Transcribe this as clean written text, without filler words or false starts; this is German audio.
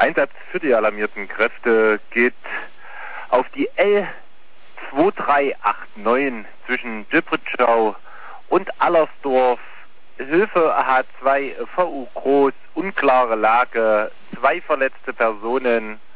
Einsatz für die alarmierten Kräfte geht auf die L2389 zwischen Döbritschau und Allersdorf. Hilfe H2 VU Groß, unklare Lage, 2 verletzte Personen.